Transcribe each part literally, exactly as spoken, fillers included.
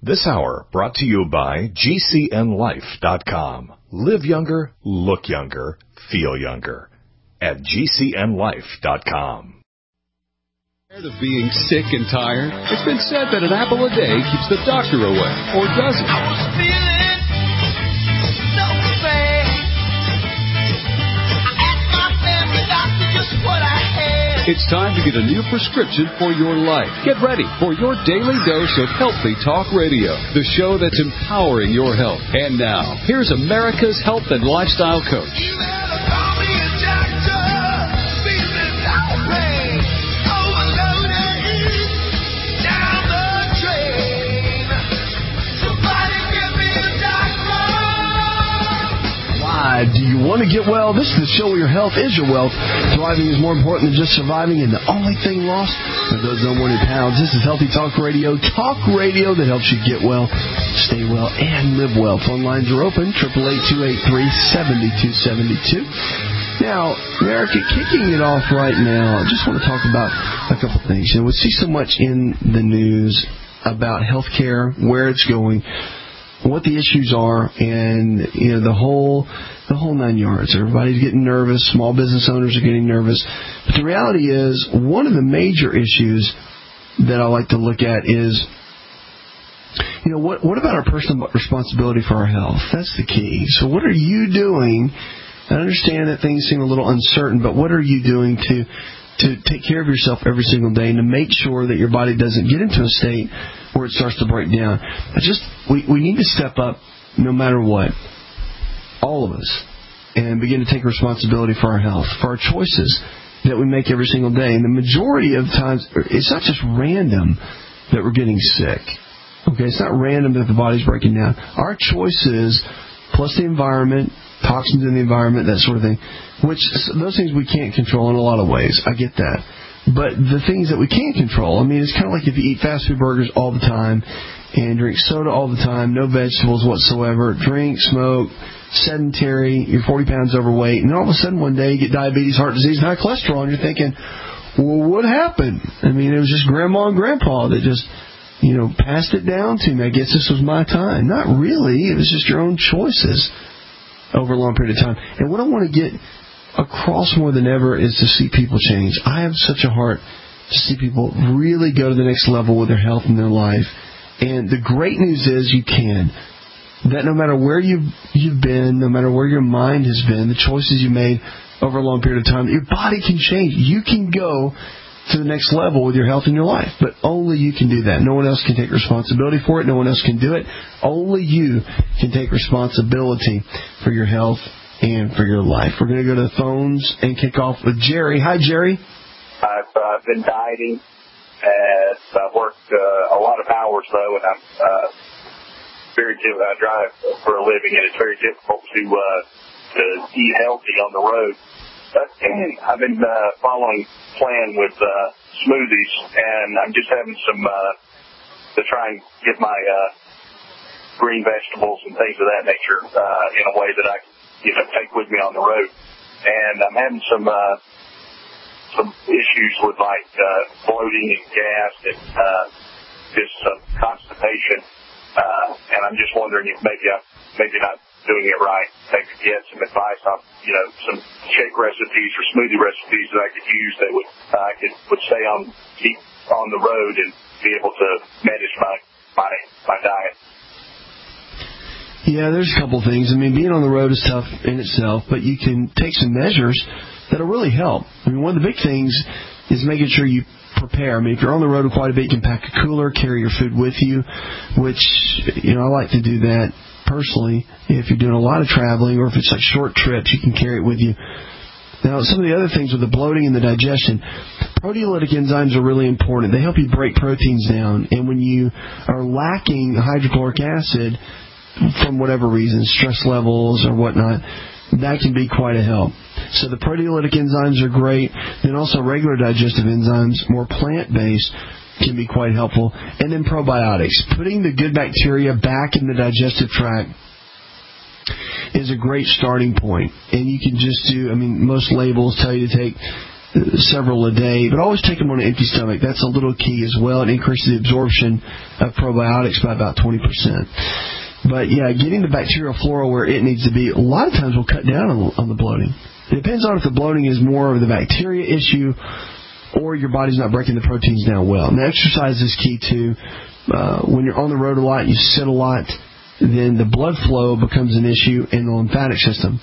This hour brought to you by G C N life dot com. Live younger, look younger, feel younger at G C N life dot com. Tired of being sick and tired? It's been said that an apple a day keeps the doctor away, or does it? I was feeling so bad. I asked my family doctor just what I had. It's time to get a new prescription for your life. Get ready for your daily dose of Healthy Talk Radio, the show that's empowering your health. And now, here's America's health and lifestyle coach. You better call me a doctor. Feeling outraged. Overloaded. Down the drain. Somebody give me a doctor. Why do you want to get well? This is the show where your health is your wealth. Thriving is more important than just surviving, and the only thing lost are those unwanted pounds. This is Healthy Talk Radio, talk radio that helps you get well, stay well, and live well. Phone lines are open, eight eight eight, two eight three, seven two seven two. Now, America, kicking it off right now, I just want to talk about a couple things. You know, we see so much in the news about healthcare, where it's going, what the issues are, and you know the whole the whole nine yards. Everybody's getting nervous. Small business owners are getting nervous. But the reality is, one of the major issues that I like to look at is, you know, what what about our personal responsibility for our health? That's the key. So what are you doing? I understand that things seem a little uncertain, but what are you doing to to take care of yourself every single day and to make sure that your body doesn't get into a state where it starts to break down? I just we, we need to step up no matter what, all of us, and begin to take responsibility for our health, for our choices that we make every single day. And the majority of times, it's not just random that we're getting sick. Okay, it's not random that the body's breaking down. Our choices, plus the environment, toxins in the environment, that sort of thing, which those things we can't control in a lot of ways. I get that. But the things that we can control, I mean, it's kind of like if you eat fast food burgers all the time and drink soda all the time, no vegetables whatsoever, drink, smoke, sedentary, you're forty pounds overweight, and all of a sudden one day you get diabetes, heart disease, and high cholesterol, and you're thinking, well, what happened? I mean, it was just grandma and grandpa that just, you know, passed it down to me. I guess this was my time. Not really. It was just your own choices over a long period of time. And what I want to get across more than ever is to see people change. I have such a heart to see people really go to the next level with their health and their life. And the great news is you can. That no matter where you've, you've been, no matter where your mind has been, the choices you made over a long period of time, your body can change. You can go to the next level with your health and your life. But only you can do that. No one else can take responsibility for it. No one else can do it. Only you can take responsibility for your health and for your life. We're going to go to the phones and kick off with Jerry. Hi, Jerry. I've uh, been dieting. Uh, I've worked uh, a lot of hours, though, and I'm uh, very difficult. I drive for a living, and it's very difficult to uh, to eat healthy on the road. But I've been uh, following plan with uh, smoothies, and I'm just having some uh, to try and get my uh, green vegetables and things of that nature uh, in a way that I can, you know, take with me on the road. And I'm having some uh, some issues with like uh, bloating and gas and uh, just some constipation. Uh, and I'm just wondering if maybe I'm maybe not doing it right. I could get some advice on, you know, some shake recipes or smoothie recipes that I could use that would uh, I could would stay on keep on the road and be able to manage my my my diet. Yeah, there's a couple things. I mean, being on the road is tough in itself, but you can take some measures that'll really help. I mean, one of the big things is making sure you prepare. I mean, if you're on the road quite a bit, you can pack a cooler, carry your food with you, which, you know, I like to do that personally. If you're doing a lot of traveling or if it's like short trips, you can carry it with you. Now, some of the other things with the bloating and the digestion, proteolytic enzymes are really important. They help you break proteins down. And when you are lacking hydrochloric acid, from whatever reason, stress levels or whatnot, that can be quite a help. So the proteolytic enzymes are great. Then also regular digestive enzymes, more plant-based, can be quite helpful. And then probiotics. Putting the good bacteria back in the digestive tract is a great starting point. And you can just do, I mean, most labels tell you to take several a day, but always take them on an empty stomach. That's a little key as well. It increases the absorption of probiotics by about twenty percent. But, yeah, getting the bacterial flora where it needs to be, a lot of times will cut down on, on the bloating. It depends on if the bloating is more of the bacteria issue or your body's not breaking the proteins down well. And exercise is key, too. Uh, when you're on the road a lot, you sit a lot, then the blood flow becomes an issue in the lymphatic system.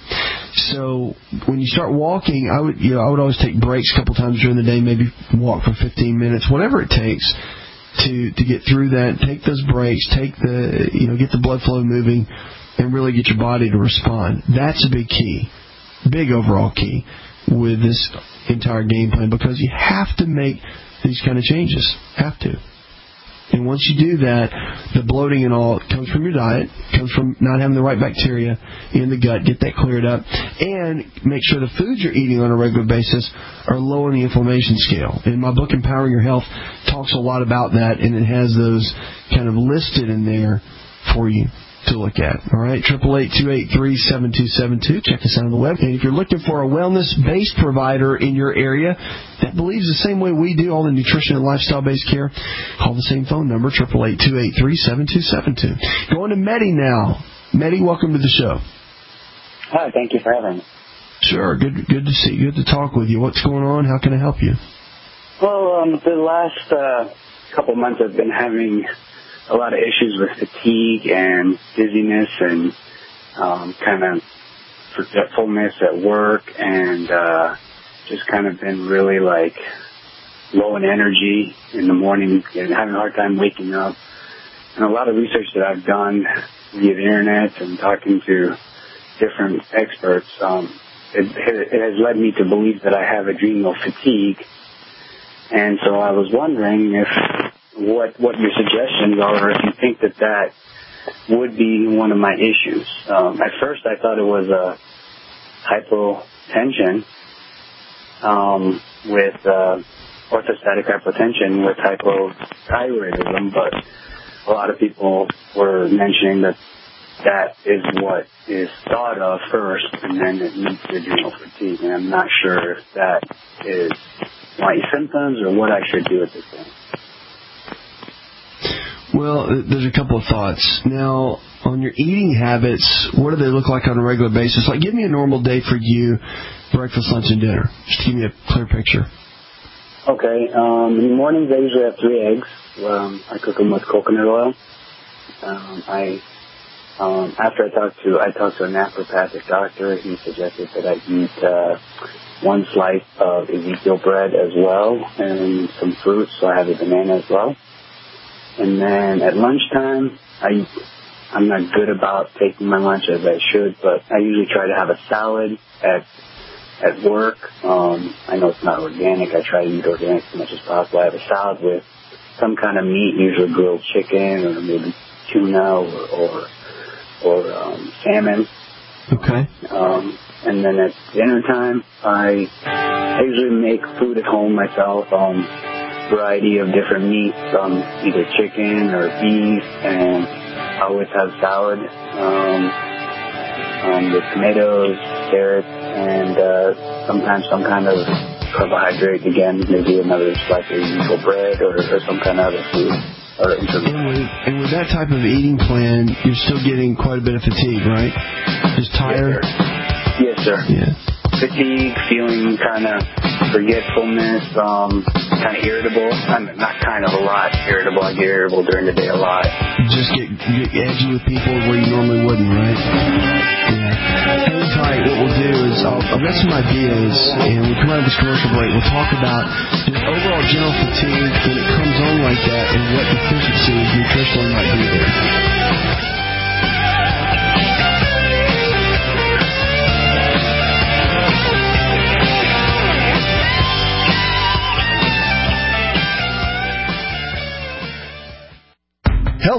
So when you start walking, I would you know I would always take breaks a couple times during the day, maybe walk for fifteen minutes, whatever it takes to to get through that. Take those breaks, take the you know get the blood flow moving, and really get your body to respond. That's a big key, big overall key with this entire game plan, because you have to make these kind of changes. Have to. And once you do that, the bloating and all comes from your diet, comes from not having the right bacteria in the gut. Get that cleared up. And make sure the foods you're eating on a regular basis are low on the inflammation scale. And my book, Empowering Your Health, talks a lot about that, and it has those kind of listed in there for you to look at. All right, eight eight eight, two eight three, seven two seven two. Check us out on the web. And if you're looking for a wellness-based provider in your area that believes the same way we do, all the nutrition and lifestyle-based care, call the same phone number, eight eight eight, two eight three, seven two seven two. Going to Mehdi now. Mehdi, welcome to the show. Hi, thank you for having me. Sure, good good to see you. Good to talk with you. What's going on? How can I help you? Well, um, the last uh, couple months I've been having a lot of issues with fatigue and dizziness and um, kind of forgetfulness at work, and uh, just kind of been really like low in energy in the morning and having a hard time waking up. And a lot of research that I've done via the internet and talking to different experts, um, it, it has led me to believe that I have adrenal fatigue. And so I was wondering if what what your suggestions are, if you think that that would be one of my issues. Um, at first I thought it was a hypotension um, with uh, orthostatic hypotension with hypothyroidism, but a lot of people were mentioning that that is what is thought of first, and then it leads to adrenal fatigue. And I'm not sure if that is my symptoms or what I should do at this point. Well, there's a couple of thoughts. Now, on your eating habits, what do they look like on a regular basis? Like, give me a normal day for you, breakfast, lunch, and dinner. Just to give me a clear picture. Okay. Um, in the mornings, I usually have three eggs. Um, I cook them with coconut oil. Um, I um, after I talked to I talked to a naturopathic doctor. He suggested that I eat uh, one slice of Ezekiel bread as well, and some fruits. So I have a banana as well. And then at lunchtime, I, I'm not good about taking my lunch as I should, but I usually try to have a salad at at work. Um, I know it's not organic. I try to eat organic as much as possible. I have a salad with some kind of meat, usually grilled chicken or maybe tuna or or, or um, salmon. Okay. Um, and then at dinner time, I, I usually make food at home myself. Um, variety of different meats, um, either chicken or beef, and I always have salad um, um, with tomatoes, carrots, and uh, sometimes some kind of carbohydrate. Again, maybe another slice of usual bread or, or some kind of other food. Or and, with, and with that type of eating plan, you're still getting quite a bit of fatigue, right? Just tired? Yes, sir. Yes, sir. Yeah. Fatigue, feeling kind of forgetfulness, um, kind of irritable. I'm not kind of a lot irritable. I get irritable during the day a lot. Just get, get edgy with people where you normally wouldn't, right? Yeah. Hang tight. What we'll do is I'll, I've got some ideas, and we come out of this commercial break. We'll talk about just overall general fatigue when it comes on like that, and what deficiencies nutritionally might be there. Health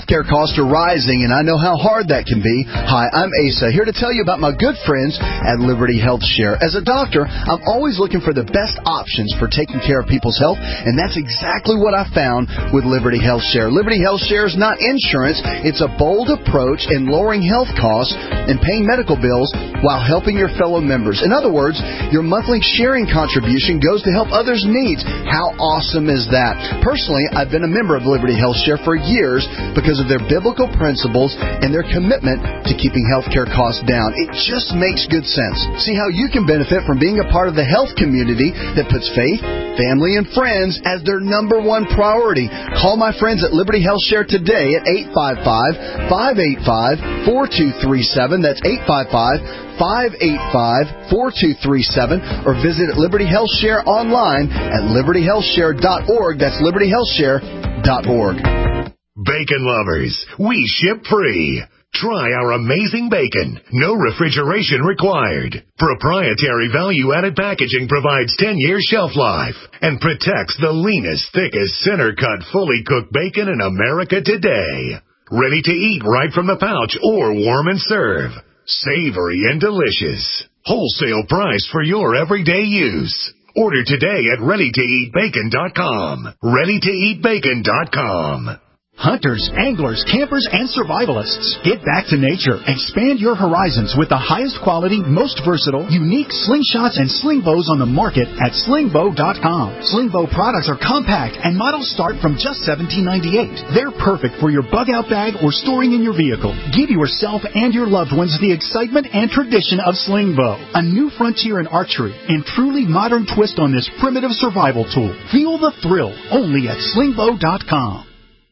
Healthcare costs are rising, and I know how hard that can be. Hi, I'm Asa, here to tell you about my good friends at Liberty Health Share. As a doctor, I'm always looking for the best options for taking care of people's health, and that's exactly what I found with Liberty Health Share. Liberty Health Share is not insurance. It's a bold approach in lowering health costs and paying medical bills while helping your fellow members. In other words, your monthly sharing contribution goes to help others' needs. How awesome is that? Personally, I've been a member of Liberty Health Share for years because of their biblical principles and their commitment to keeping healthcare costs down. It just makes good sense. See how you can benefit from being a part of the health community that puts faith, family, and friends as their number one priority. Call my friends at Liberty Health Share today at eight five five, five eight five, four two three seven. That's eight five five, five eight five, four two three seven. Or visit Liberty Health Share online at liberty health share dot org. That's liberty health share dot org. Bacon lovers, we ship free. Try our amazing bacon. No refrigeration required. Proprietary value-added packaging provides ten years shelf life and protects the leanest, thickest, center-cut, fully cooked bacon in America today. Ready to eat right from the pouch or warm and serve. Savory and delicious. Wholesale price for your everyday use. Order today at ready to eat bacon dot com. ready to eat bacon dot com. Hunters, anglers, campers, and survivalists. Get back to nature. Expand your horizons with the highest quality, most versatile, unique slingshots and sling bows on the market at sling bow dot com. Sling bow products are compact and models start from just seventeen ninety-eight. They're perfect for your bug out bag or storing in your vehicle. Give yourself and your loved ones the excitement and tradition of sling bow, a new frontier in archery and truly modern twist on this primitive survival tool. Feel the thrill only at sling bow dot com.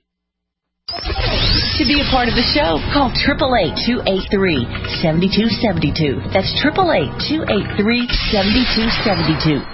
To be a part of the show, call eight eight eight, two eight three, seven two seven two. That's eight eight eight, two eight three, seven two seven two.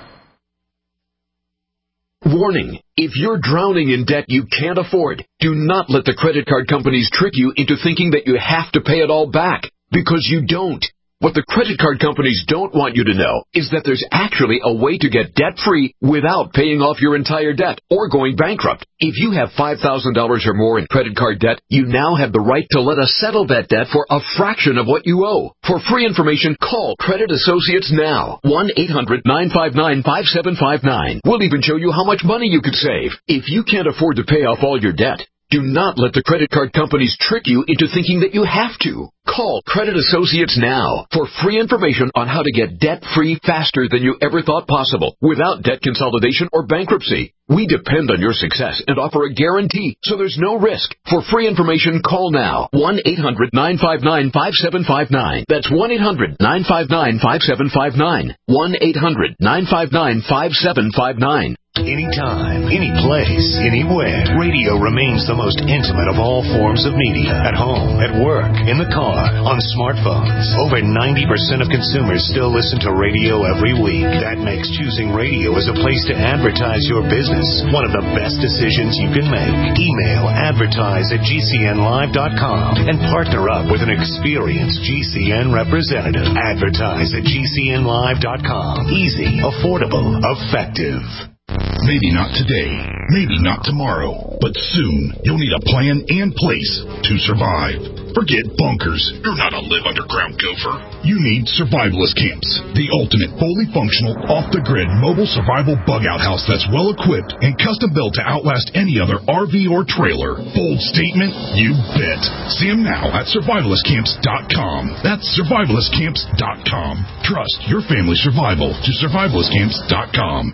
Warning, if you're drowning in debt you can't afford, do not let the credit card companies trick you into thinking that you have to pay it all back, because you don't. What the credit card companies don't want you to know is that there's actually a way to get debt-free without paying off your entire debt or going bankrupt. If you have five thousand dollars or more in credit card debt, you now have the right to let us settle that debt for a fraction of what you owe. For free information, call Credit Associates now. one eight hundred, nine five nine, five seven five nine. We'll even show you how much money you could save. If you can't afford to pay off all your debt, do not let the credit card companies trick you into thinking that you have to. Call Credit Associates now for free information on how to get debt-free faster than you ever thought possible without debt consolidation or bankruptcy. We depend on your success and offer a guarantee, so there's no risk. For free information, call now. one eight hundred, nine five nine, five seven five nine. That's one eight hundred, nine five nine, five seven five nine. one eight hundred, nine five nine, five seven five nine. Anytime, any place, anywhere, radio remains the most intimate of all forms of media. At home, at work, in the car, on smartphones. Over ninety percent of consumers still listen to radio every week. That makes choosing radio as a place to advertise your business one of the best decisions you can make. Email advertise at G C N live dot com and partner up with an experienced G C N representative. Advertise at G C N live dot com. Easy, affordable, effective. Maybe not today, maybe not tomorrow, but soon you'll need a plan and place to survive. Forget bunkers. You're not a live underground gopher. You need survivalist camps, the ultimate fully functional, off-the-grid mobile survival bug-out house that's well-equipped and custom-built to outlast any other R V or trailer. Bold statement? You bet. See them now at survivalist camps dot com. That's survivalist camps dot com. Trust your family's survival to survivalist camps dot com.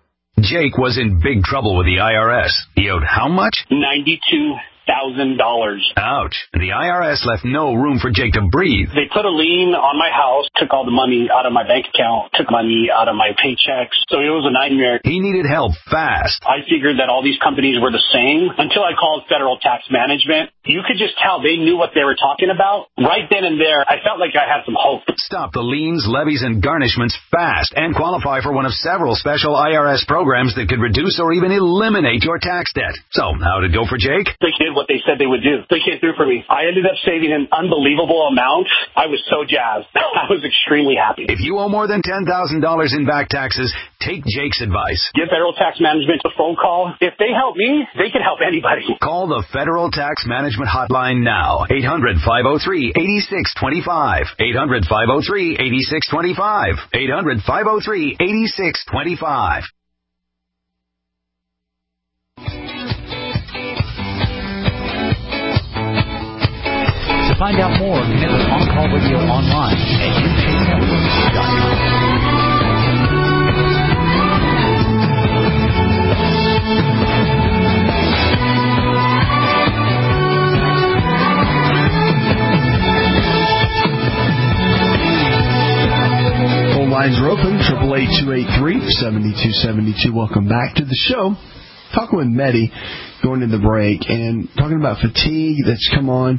Jake was in big trouble with the I R S. He owed how much? ninety-two thousand dollars. Ouch. The I R S left no room for Jake to breathe. They put a lien on my house, took all the money out of my bank account, took money out of my paychecks. So it was a nightmare. He needed help fast. I figured that all these companies were the same until I called Federal Tax Management. You could just tell they knew what they were talking about. Right then and there, I felt like I had some hope. Stop the liens, levies, and garnishments fast and qualify for one of several special I R S programs that could reduce or even eliminate your tax debt. So, how'd it go for Jake? The kid did what they said they would do. They came through for me. I ended up saving an unbelievable amount. I was so jazzed. I was extremely happy. If you owe more than ten thousand dollars in back taxes, take Jake's advice. Give Federal Tax Management a phone call. If they help me, they can help anybody. Call the Federal Tax Management Hotline now. eight hundred, five oh three, eight six two five. eight hundred, five oh three, eight six two five. eight hundred, five oh three, eight six two five. To find out more, connect with On Call Radio online at u k network dot com. Phone lines are open, triple eight, two eight three, seven two seven two. Welcome back to the show. Talking with Mehdi, going to the break, and talking about fatigue that's come on.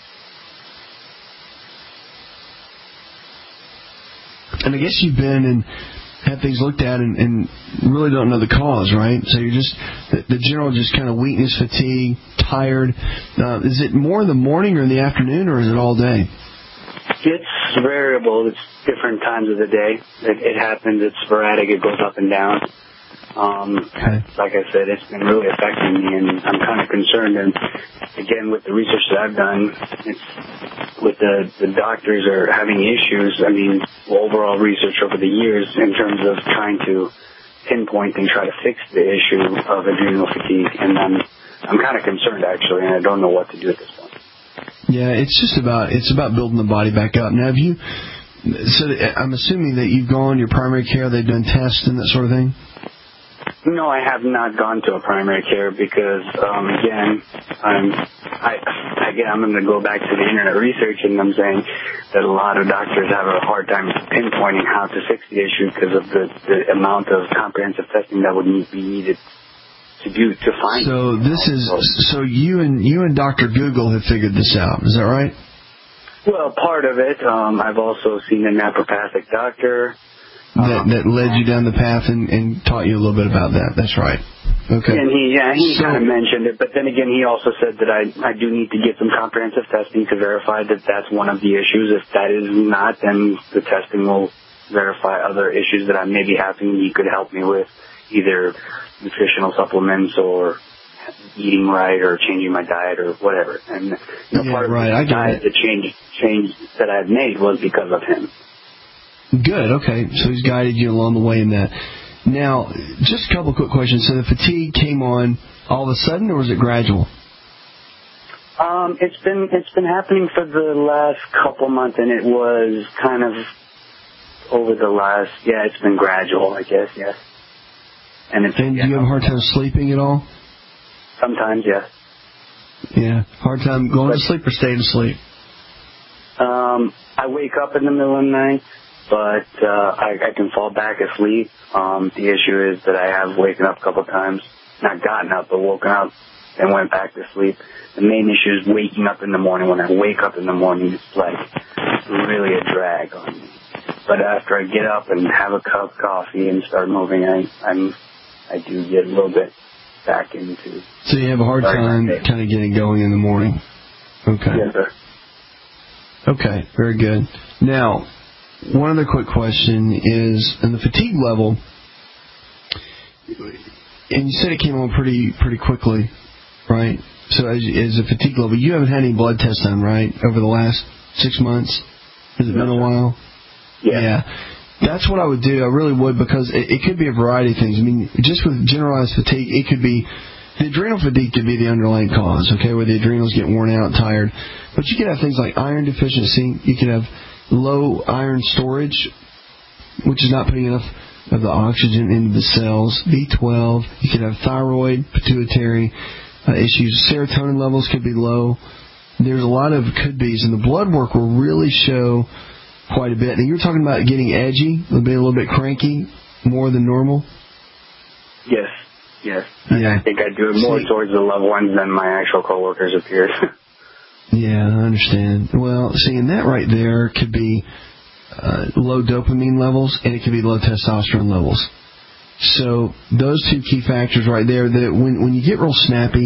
And I guess you've been and had things looked at and, and really don't know the cause, right? So you're just, the, the general just kind of weakness, fatigue, tired. Uh, is it more in the morning or in the afternoon, or is it all day? It's variable. It's different times of the day. It, it happens. It's sporadic. It goes up and down. Um, okay. Like I said, it's been really affecting me, and I'm kind of concerned. And again, with the research that I've done, it's with the the doctors are having issues. I mean, overall research over the years in terms of trying to pinpoint and try to fix the issue of adrenal fatigue, and I'm I'm kind of concerned actually, and I don't know what to do at this point. Yeah, it's just about it's about building the body back up. Now, have you? So I'm assuming that you've gone your primary care. They've done tests and that sort of thing. No, I have not gone to a primary care because, um, again, I'm, I, again, I'm going to go back to the internet research, and I'm saying that a lot of doctors have a hard time pinpointing how to fix the issue because of the, the amount of comprehensive testing that would need, be needed to do to find. So this is so you and you and Doctor Google have figured this out. Is that right? Well, part of it. Um, I've also seen a naturopathic doctor. That, that led you down the path and, and taught you a little bit about that. That's right. Okay. And he, yeah, he so, kind of mentioned it, but then again, he also said that I, I do need to get some comprehensive testing to verify that that's one of the issues. If that is not, then the testing will verify other issues that I may be having. He could help me with either nutritional supplements or eating right or changing my diet or whatever. And you know, yeah, part right. of the I diet, the change, change that I've made was because of him. Good, okay. So he's guided you along the way in that. Now, just a couple of quick questions. So the fatigue came on all of a sudden, or was it gradual? Um, it's been it's been happening for the last couple months, and it was kind of over the last, yeah, it's been gradual, I guess, yes. And, it's, and do you have a hard time sleeping at all? Sometimes, yes. Yeah, hard time going but, to sleep or staying asleep? Um, I wake up in the middle of the night. But uh, I, I can fall back asleep. Um, the issue is that I have waken up a couple of times, not gotten up, but woken up and went back to sleep. The main issue is waking up in the morning. When I wake up in the morning, it's like really a drag on me. But after I get up and have a cup of coffee and start moving, I I'm I do get a little bit back into. So you have a hard time kind of getting going in the morning. Okay. Yes, sir. Okay, very good. Now, one other quick question is, in the fatigue level, and you said it came on pretty pretty quickly, right? So as, as a fatigue level, you haven't had any blood tests done, right, over the last six months? Has it been a while? Yeah. Yeah. That's what I would do. I really would, because it, it could be a variety of things. I mean, just with generalized fatigue, it could be, the adrenal fatigue could be the underlying cause, okay, where the adrenals get worn out, tired. But you could have things like iron deficiency. You could have low iron storage, which is not putting enough of the oxygen into the cells. B twelve. You could have thyroid, pituitary uh, issues. Serotonin levels could be low. There's a lot of could-bes, and the blood work will really show quite a bit. And you're talking about getting edgy, a bit, a little bit cranky, more than normal? Yes, yes. Yeah. I think I do it more See, towards the loved ones than my actual coworkers appears. Yeah, I understand. Well, seeing that right there could be uh, low dopamine levels, and it could be low testosterone levels. So those two key factors right there, that when when you get real snappy,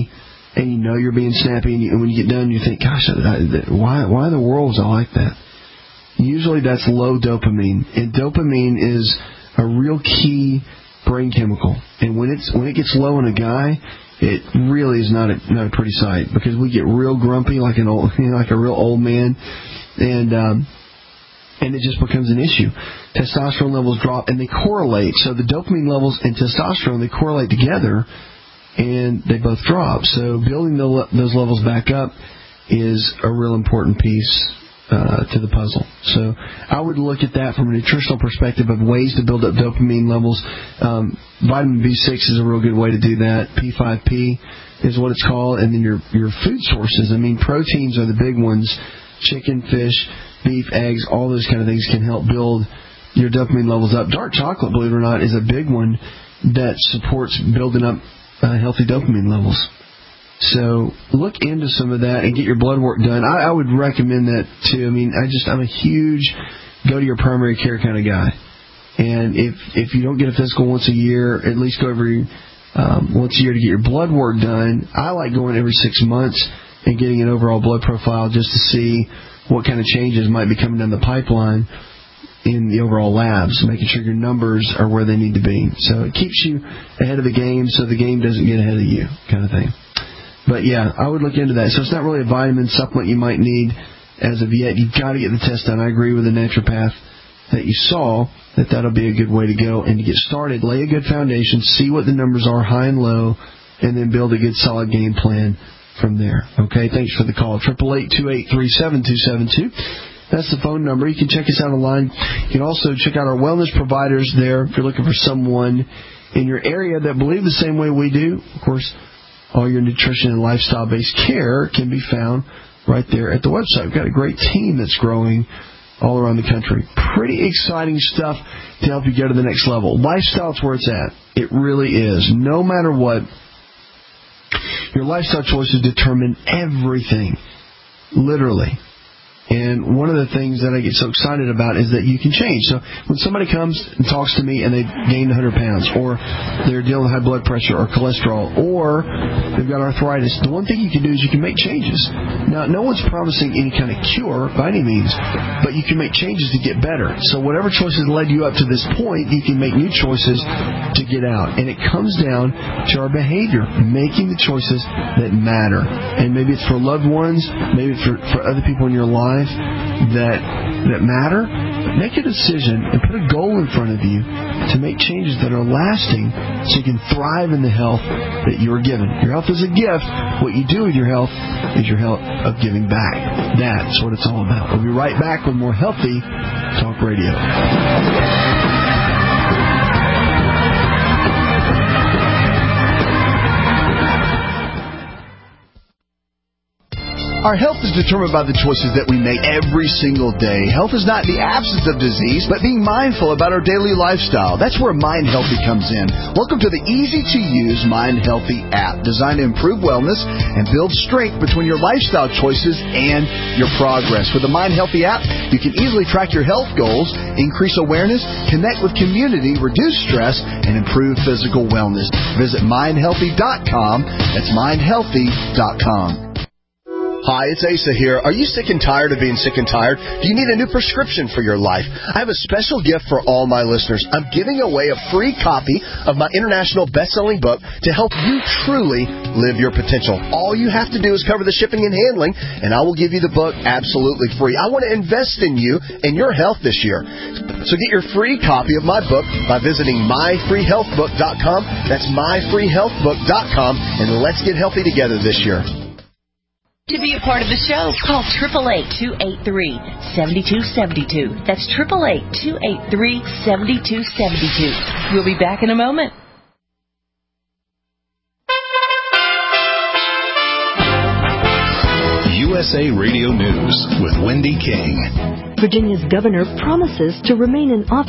and you know you're being snappy, and, you, and when you get done, you think, gosh, I, I, why, why in the world was I like that? Usually that's low dopamine, and dopamine is a real key brain chemical. And when it's when it gets low in a guy, it really is not a not a pretty sight, because we get real grumpy, like an old, you know, like a real old man, and um, and it just becomes an issue. Testosterone levels drop, and they correlate. So the dopamine levels and testosterone, they correlate together, and they both drop. So building the, those levels back up is a real important piece uh, to the puzzle. So I would look at that from a nutritional perspective of ways to build up dopamine levels. Um, vitamin B six is a real good way to do that. P five P is what it's called. And then your your food sources. I mean, proteins are the big ones. Chicken, fish, beef, eggs, all those kind of things can help build your dopamine levels up. Dark chocolate, believe it or not, is a big one that supports building up uh, healthy dopamine levels. So look into some of that and get your blood work done. I, I would recommend that too. I mean, I just I'm a huge go to your primary care kind of guy. And if if you don't get a physical once a year, at least go every um, once a year to get your blood work done. I like going every six months and getting an overall blood profile just to see what kind of changes might be coming down the pipeline in the overall labs, making sure your numbers are where they need to be. So it keeps you ahead of the game so the game doesn't get ahead of you, kind of thing. But yeah, I would look into that. So it's not really a vitamin supplement you might need as of yet. You've got to get the test done. I agree with the naturopath that you saw, that that'll be a good way to go. And to get started, lay a good foundation, see what the numbers are, high and low, and then build a good solid game plan from there. Okay, thanks for the call. eight eight eight, two eight three, seven two seven two. That's the phone number. You can check us out online. You can also check out our wellness providers there if you're looking for someone in your area that believe the same way we do. Of course, all your nutrition and lifestyle-based care can be found right there at the website. We've got a great team that's growing all around the country. Pretty exciting stuff to help you get to the next level. Lifestyle's where it's at. It really is. No matter what, your lifestyle choices determine everything, literally. And one of the things that I get so excited about is that you can change. So when somebody comes and talks to me and they've gained one hundred pounds, or they're dealing with high blood pressure or cholesterol, or they've got arthritis, the one thing you can do is you can make changes. Now, no one's promising any kind of cure by any means, but you can make changes to get better. So whatever choices led you up to this point, you can make new choices to get out. And it comes down to our behavior, making the choices that matter. And maybe it's for loved ones, maybe it's for, for other people in your life that that matter. Make a decision and put a goal in front of you to make changes that are lasting so you can thrive in the health that you are given. Your health is a gift. What you do with your health is your health of giving back. That's what it's all about. We'll be right back with more Healthy Talk Radio. Our health is determined by the choices that we make every single day. Health is not the absence of disease, but being mindful about our daily lifestyle. That's where Mind Healthy comes in. Welcome to the easy-to-use Mind Healthy app, designed to improve wellness and build strength between your lifestyle choices and your progress. With the Mind Healthy app, you can easily track your health goals, increase awareness, connect with community, reduce stress, and improve physical wellness. Visit mind healthy dot com. That's mind healthy dot com. Hi, it's Asa here. Are you sick and tired of being sick and tired? Do you need a new prescription for your life? I have a special gift for all my listeners. I'm giving away a free copy of my international best-selling book to help you truly live your potential. All you have to do is cover the shipping and handling, and I will give you the book absolutely free. I want to invest in you and your health this year. So get your free copy of my book by visiting my free health book dot com. That's my free health book dot com, and let's get healthy together this year. To be a part of the show, call eight eight eight, two eight three, seven two seven two. That's eight eight eight, two eight three, seven two seven two. We'll be back in a moment. U S A Radio News with Wendy King. Virginia's governor promises to remain in office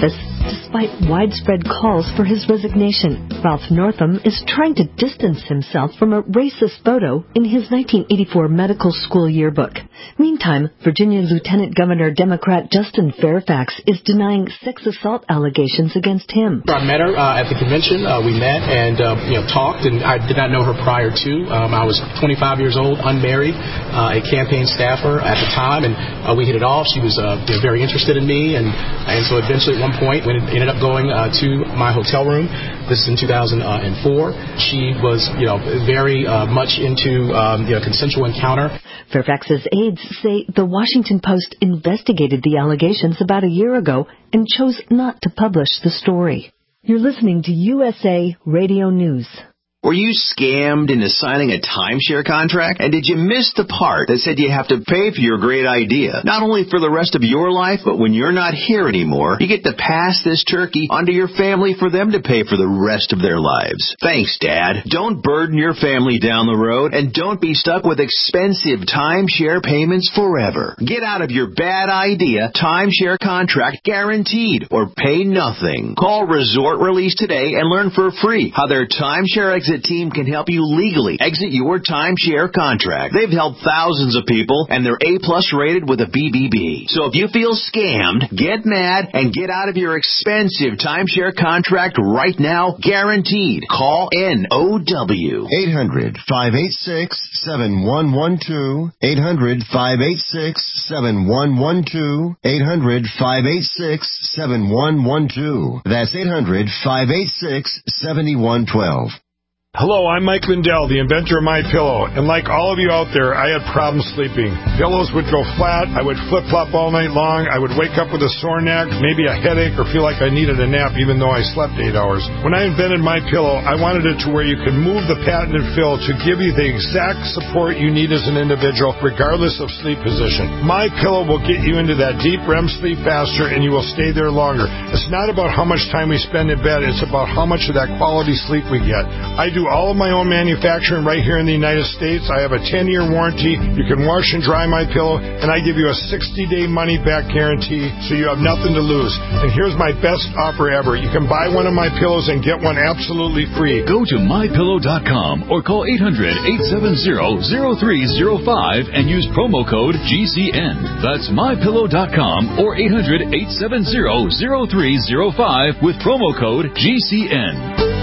despite widespread calls for his resignation. Ralph Northam is trying to distance himself from a racist photo in his nineteen eighty-four medical school yearbook. Meantime, Virginia Lieutenant Governor Democrat Justin Fairfax is denying sex assault allegations against him. I met her uh, at the convention. Uh, we met and uh, you know talked, and I did not know her prior to. Um, I was twenty-five years old, unmarried, uh, a campaign staffer at the time, and uh, we hit it off. She was uh, you know, very interested in me, and and so eventually at one point we ended up going uh, to my hotel room. This is in two thousand four. She was you know very uh, much into um, you know consensual encounter. Fairfax's aides say the Washington Post investigated the allegations about a year ago and chose not to publish the story. You're listening to U S A Radio News. Were you scammed into signing a timeshare contract? And did you miss the part that said you have to pay for your great idea? Not only for the rest of your life, but when you're not here anymore, you get to pass this turkey onto your family for them to pay for the rest of their lives. Thanks, Dad. Don't burden your family down the road, and don't be stuck with expensive timeshare payments forever. Get out of your bad idea timeshare contract guaranteed, or pay nothing. Call Resort Release today and learn for free how their timeshare exit team can help you legally exit your timeshare contract. They've helped thousands of people, and they're A-plus rated with a B B B. So if you feel scammed, get mad and get out of your expensive timeshare contract right now, guaranteed. Call N O W. eight hundred, five eight six, seven one one two. eight hundred, five eight six, seven one one two. eight hundred, five eight six, seven one one two. That's eight hundred, five eight six, seven one one two. Hello, I'm Mike Lindell, the inventor of MyPillow, and like all of you out there, I had problems sleeping. Pillows would go flat, I would flip-flop all night long, I would wake up with a sore neck, maybe a headache, or feel like I needed a nap even though I slept eight hours. When I invented MyPillow, I wanted it to where you could move the patented fill to give you the exact support you need as an individual, regardless of sleep position. MyPillow will get you into that deep R E M sleep faster, and you will stay there longer. It's not about how much time we spend in bed, it's about how much of that quality sleep we get. I do all of my own manufacturing right here in the United States. I have a ten-year warranty. You can wash and dry my pillow, and I give you a sixty-day money-back guarantee, so you have nothing to lose. And here's my best offer ever. You can buy one of my pillows and get one absolutely free. Go to my pillow dot com or call eight hundred, eight seven zero, zero three zero five and use promo code G C N. That's my pillow dot com or eight hundred, eight seven zero, zero three zero five with promo code G C N.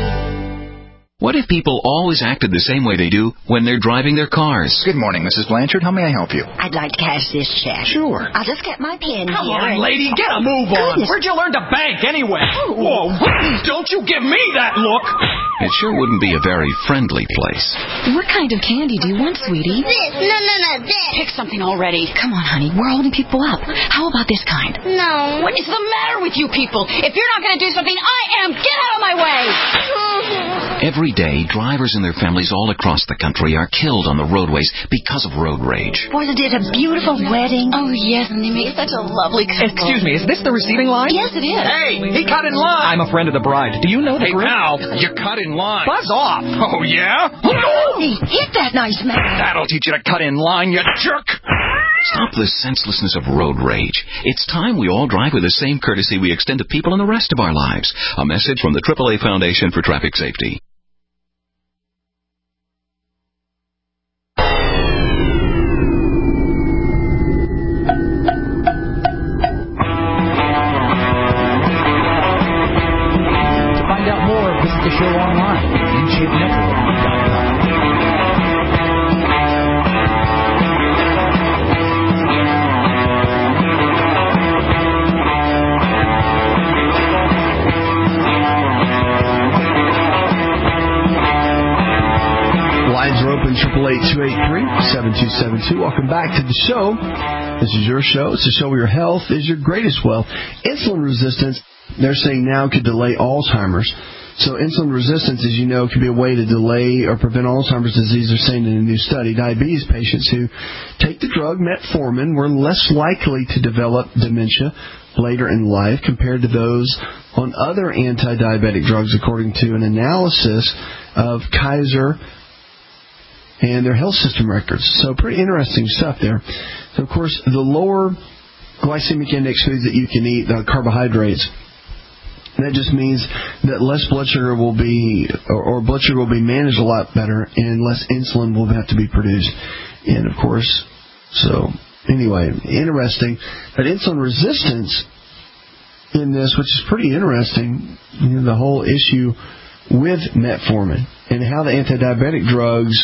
What if people always acted the same way they do when they're driving their cars? Good morning, Missus Blanchard. How may I help you? I'd like to cash this check. Sure. I'll just get my pen Come here. on, lady, get a move on. Goodness. Where'd you learn to bank anyway? Whoa, don't you give me that look. It sure wouldn't be a very friendly place. What kind of candy do you want, sweetie? This. No, no, no, this. Pick something already. Come on, honey. We're holding people up. How about this kind? No. What is the matter with you people? If you're not going to do something, I am. Get out of my way. Every day, drivers and their families all across the country are killed on the roadways because of road rage. Wasn't it a beautiful wedding? Oh, yes, and they made such a lovely couple. Excuse me, is this the receiving line? Yes, it is. Hey, he cut in line. I'm a friend of the bride. Do you know the Hey, group? pal, you cut in line. Buzz off. Oh, yeah? Hey, hit that nice man. That'll teach you to cut in line, you jerk. Stop the senselessness of road rage. It's time we all drive with the same courtesy we extend to people in the rest of our lives. A message from the triple A Foundation for Traffic Safety. The show online at in shape network dot com. Lines are open, triple eight, two eight three, seven two seven two. Welcome back to the show. This is your show. It's a show where your health is your greatest wealth. Insulin resistance, they're saying now, could delay Alzheimer's. So insulin resistance, as you know, can be a way to delay or prevent Alzheimer's disease. They're saying in a new study, diabetes patients who take the drug metformin were less likely to develop dementia later in life compared to those on other anti-diabetic drugs, according to an analysis of Kaiser and their health system records. So pretty interesting stuff there. So, of course, the lower glycemic index foods that you can eat, the carbohydrates, That just means that less blood sugar will be, or, or blood sugar will be managed a lot better, and less insulin will have to be produced. And of course, so anyway, interesting. But insulin resistance in this, which is pretty interesting, you know, the whole issue with metformin and how the anti-diabetic drugs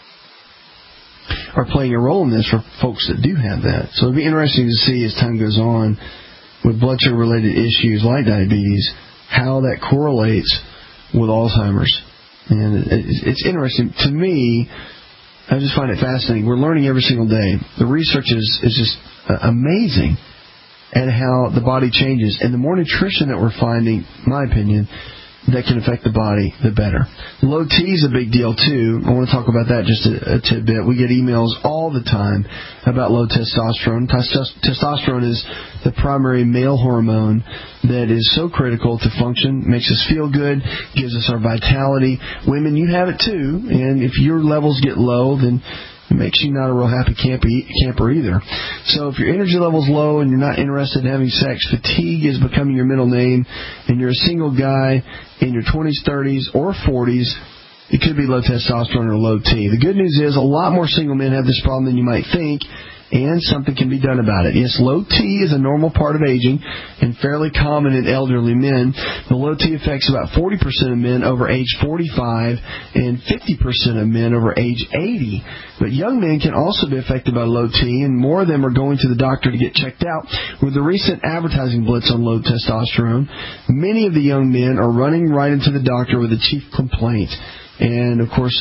are playing a role in this for folks that do have that. So it'll be interesting to see as time goes on with blood sugar related issues like diabetes, how that correlates with Alzheimer's. And it's interesting to me. I just find it fascinating. We're learning every single day. The research is, is just amazing at how the body changes. And the more nutrition that we're finding, in my opinion, that can affect the body, the better. Low T is a big deal, too. I want to talk about that just a, a tidbit. We get emails all the time about low testosterone. Testosterone is the primary male hormone that is so critical to function, makes us feel good, gives us our vitality. Women, you have it, too. And if your levels get low, then it makes you not a real happy camper either. So if your energy level's low and you're not interested in having sex, fatigue is becoming your middle name, and you're a single guy in your twenties, thirties, or forties, it could be low testosterone or low T. The good news is a lot more single men have this problem than you might think, and something can be done about it. Yes, low T is a normal part of aging and fairly common in elderly men. The low T affects about forty percent of men over age forty-five and fifty percent of men over age eighty. But young men can also be affected by low T, and more of them are going to the doctor to get checked out. With the recent advertising blitz on low testosterone, many of the young men are running right into the doctor with a chief complaint. And, of course,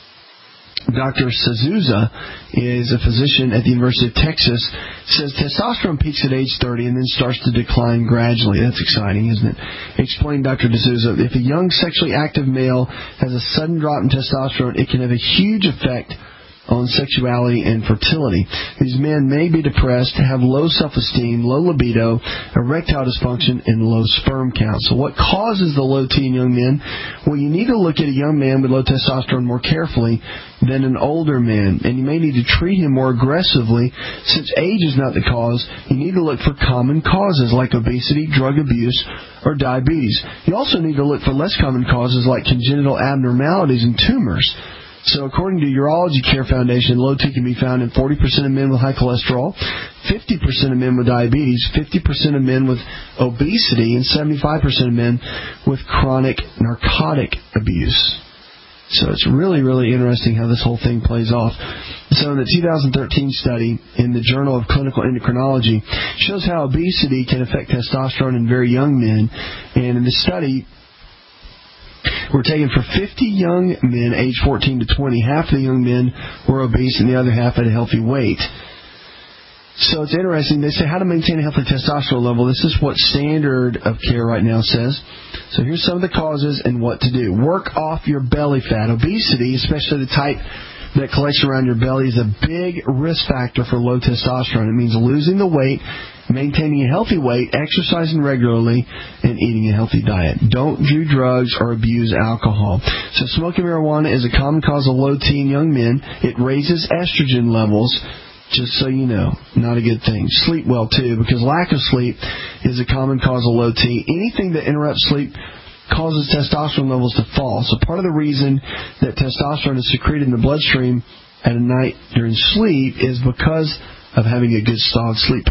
Doctor Sazusa is a physician at the University of Texas, says testosterone peaks at age thirty and then starts to decline gradually. That's exciting, isn't it? Explained Doctor D'Souza, if a young sexually active male has a sudden drop in testosterone, it can have a huge effect on sexuality and fertility. These men may be depressed, have low self-esteem, low libido, erectile dysfunction, and low sperm count. So what causes the low T in young men? Well, you need to look at a young man with low testosterone more carefully than an older man, and you may need to treat him more aggressively. Since age is not the cause, you need to look for common causes like obesity, drug abuse, or diabetes. You also need to look for less common causes like congenital abnormalities and tumors. So according to Urology Care Foundation, low T can be found in forty percent of men with high cholesterol, fifty percent of men with diabetes, fifty percent of men with obesity, and seventy-five percent of men with chronic narcotic abuse. So it's really, really interesting how this whole thing plays off. So in the two thousand thirteen study in the Journal of Clinical Endocrinology shows how obesity can affect testosterone in very young men. And in the study, we're taken for fifty young men aged fourteen to twenty. Half of the young men were obese and the other half had a healthy weight. So it's interesting. They say how to maintain a healthy testosterone level. This is what standard of care right now says. So here's some of the causes and what to do. Work off your belly fat. Obesity, especially the type that collects around your belly, is a big risk factor for low testosterone. It means losing the weight, maintaining a healthy weight, exercising regularly, and eating a healthy diet. Don't do drugs or abuse alcohol. So smoking marijuana is a common cause of low T in young men. It raises estrogen levels, just so you know. Not a good thing. Sleep well, too, because lack of sleep is a common cause of low T. Anything that interrupts sleep causes testosterone levels to fall. So part of the reason that testosterone is secreted in the bloodstream at a night during sleep is because of having a good solid sleep.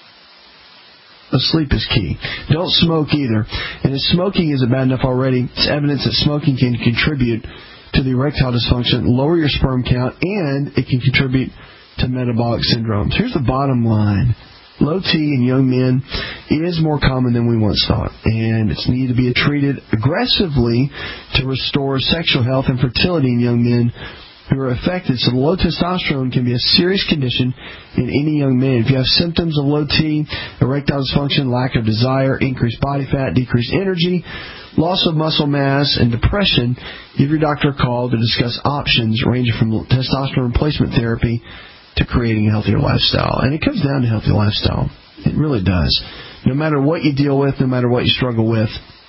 The sleep is key. Don't smoke either. And if smoking isn't bad enough already, it's evidence that smoking can contribute to the erectile dysfunction, lower your sperm count, and it can contribute to metabolic syndromes. Here's the bottom line. Low T in young men is more common than we once thought, and it's needed to be treated aggressively to restore sexual health and fertility in young men who are affected. So low testosterone can be a serious condition in any young man. If you have symptoms of low T, erectile dysfunction, lack of desire, increased body fat, decreased energy, loss of muscle mass, and depression, give your doctor a call to discuss options ranging from testosterone replacement therapy to creating a healthier lifestyle. And it comes down to healthy lifestyle. It really does. No matter what you deal with, no matter what you struggle with,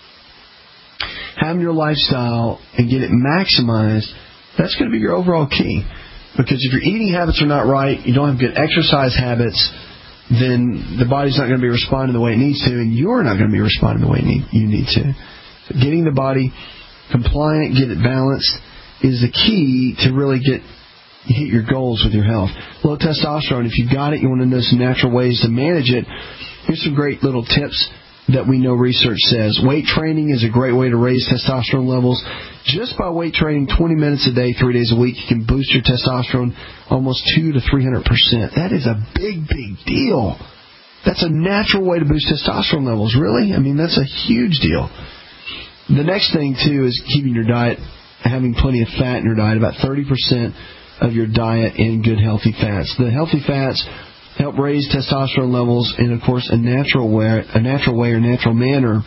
having your lifestyle and get it maximized, that's going to be your overall key. Because if your eating habits are not right, you don't have good exercise habits, then the body's not going to be responding the way it needs to, and you're not going to be responding the way you need, you need to. So getting the body compliant, get it balanced, is the key to really get hit your goals with your health. Low testosterone, if you've got it, you want to know some natural ways to manage it. Here's some great little tips that we know research says. Weight training is a great way to raise testosterone levels. Just by weight training twenty minutes a day, three days a week, you can boost your testosterone almost two to three hundred percent. That is a big, big deal. That's a natural way to boost testosterone levels, really. I mean, that's a huge deal. The next thing, too, is keeping your diet, having plenty of fat in your diet, about thirty percent of your diet in good, healthy fats. The healthy fats help raise testosterone levels in, of course, a natural way, a natural way or natural manner,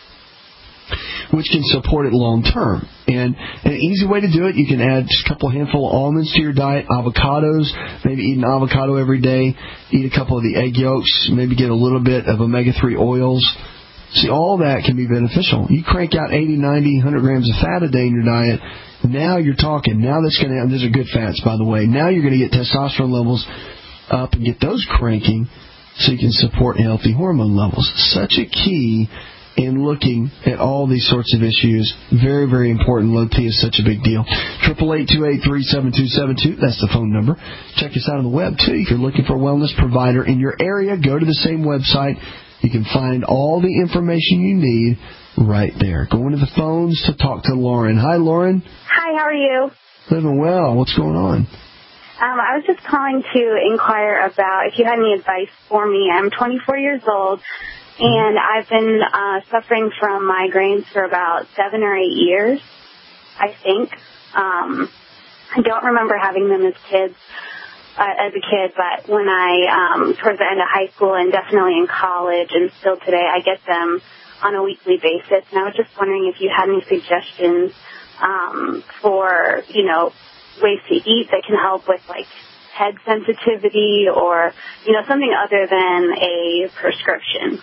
which can support it long term. And an easy way to do it, you can add just a couple handful of almonds to your diet, avocados, maybe eat an avocado every day, eat a couple of the egg yolks, maybe get a little bit of omega three oils. See, all that can be beneficial. You crank out eighty, ninety, one hundred grams of fat a day in your diet, now you're talking. Now that's going to, these are good fats, by the way. Now you're going to get testosterone levels up and get those cranking so you can support healthy hormone levels. Such a key in looking at all these sorts of issues. Very, very important. Low T is such a big deal. eight eight eight, two eight three, seven two seven two. That's the phone number. Check us out on the web, too. If you're looking for a wellness provider in your area, go to the same website. You can find all the information you need right there. Go into the phones to talk to Lauren. Hi, Lauren. Hi, how are you? Living well. What's going on? Um, I was just calling to inquire about if you had any advice for me. I'm twenty-four years old, and I've been uh, suffering from migraines for about seven or eight years, I think. Um, I don't remember having them as kids, uh, as a kid, but when I, um, towards the end of high school and definitely in college and still today, I get them on a weekly basis. And I was just wondering if you had any suggestions um, for, you know, ways to eat that can help with, like, head sensitivity or, you know, something other than a prescription.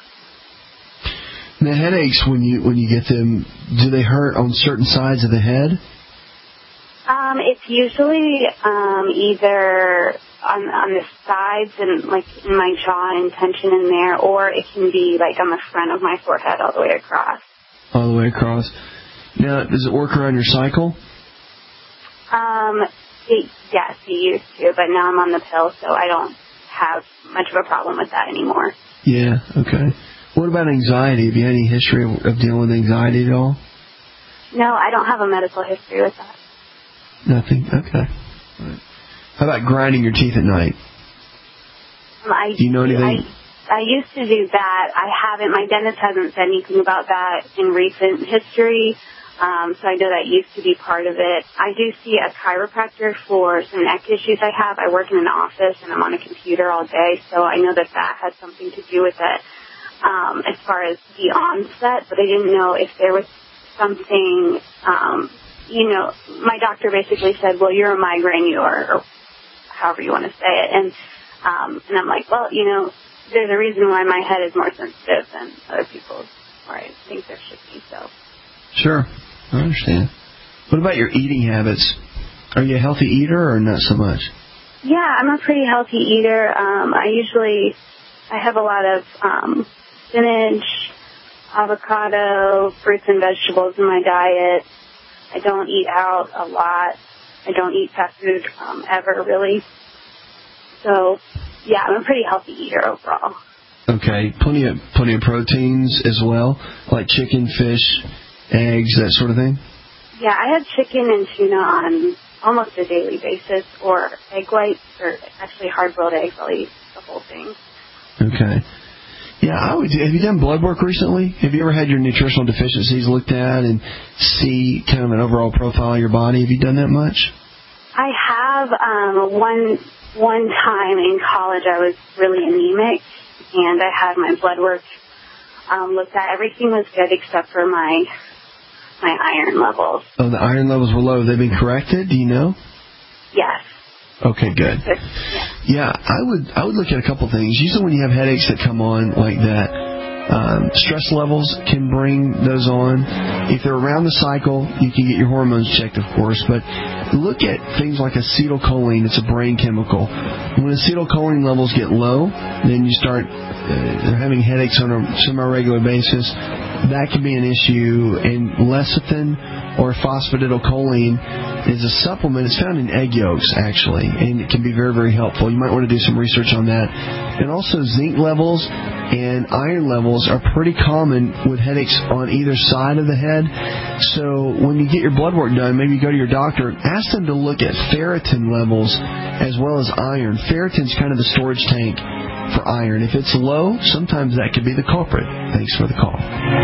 The headaches, when you when you get them, do they hurt on certain sides of the head? Um, it's usually um, either on on the sides and, like, in my jaw and tension in there, or it can be, like, on the front of my forehead all the way across. All the way across. Now, does it work around your cycle? Um, it, yes, it used to, but now I'm on the pill, so I don't have much of a problem with that anymore. Yeah, okay. What about anxiety? Have you had any history of, of dealing with anxiety at all? No, I don't have a medical history with that. Nothing? Okay. Right. How about grinding your teeth at night? Um, I, do you know anything? I, I used to do that. I haven't. My dentist hasn't said anything about that in recent history. Um, so I know that used to be part of it. I do see a chiropractor for some neck issues I have. I work in an office and I'm on a computer all day, so I know that that has something to do with it um, as far as the onset, but I didn't know if there was something, um, you know, my doctor basically said, well, you're a migraine, or, or however you want to say it, and, um, and I'm like, well, you know, there's a reason why my head is more sensitive than other people's, or I think there should be, so. Sure, I understand. What about your eating habits? Are you a healthy eater or not so much? Yeah, I'm a pretty healthy eater. Um, I usually, I have a lot of um, spinach, avocado, fruits and vegetables in my diet. I don't eat out a lot. I don't eat fast food um, ever, really. So, yeah, I'm a pretty healthy eater overall. Okay, plenty of plenty of proteins as well, like chicken, fish, eggs, that sort of thing? Yeah, I have chicken and tuna on almost a daily basis, or egg whites, or actually hard-boiled eggs. I'll eat the whole thing. Okay. Yeah, I would. Have you done blood work recently? Have you ever had your nutritional deficiencies looked at and see kind of an overall profile of your body? Have you done that much? I have. Um, one one time in college, I was really anemic, and I had my blood work um, looked at. Everything was good except for my my iron levels. Oh, the iron levels were low. Have they been corrected? Do you know? Yes. Okay, good. Yeah, I would I would look at a couple things. Usually when you have headaches that come on like that, um, stress levels can bring those on. If they're around the cycle, you can get your hormones checked, of course. But look at things like acetylcholine. It's a brain chemical. When acetylcholine levels get low, then you start uh, having headaches on a semi-regular basis, that can be an issue. And lecithin or phosphatidylcholine is a supplement. It's found in egg yolks, actually, and it can be very, very helpful. You might want to do some research on that. And also zinc levels and iron levels are pretty common with headaches on either side of the head. So when you get your blood work done, maybe you go to your doctor, ask them to look at ferritin levels as well as iron. Ferritin's kind of the storage tank for iron. If it's low, sometimes that could be the culprit. Thanks for the call.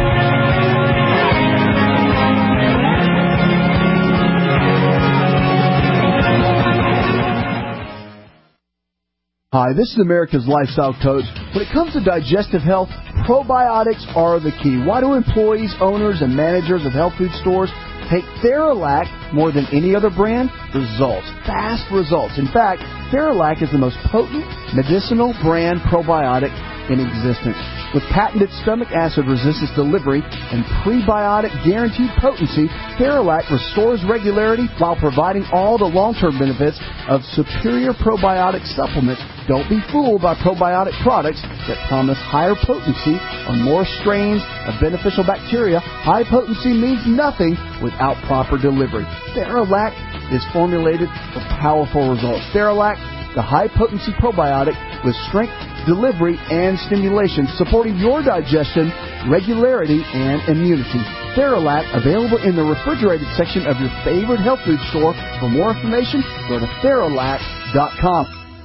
Hi, this is America's Lifestyle Coach. When it comes to digestive health, probiotics are the key. Why do employees, owners, and managers of health food stores take Theralac more than any other brand? Results. Fast results. In fact, Theralac is the most potent medicinal brand probiotic in existence. With patented stomach acid resistance delivery and prebiotic guaranteed potency, Theralac restores regularity while providing all the long-term benefits of superior probiotic supplements. Don't be fooled by probiotic products that promise higher potency on more strains of beneficial bacteria. High potency means nothing without proper delivery. Theralac is formulated for powerful results. Theralac, the high-potency probiotic with strength, delivery, and stimulation, supporting your digestion, regularity, and immunity. Theralac, available in the refrigerated section of your favorite health food store. For more information, go to Theralac dot com.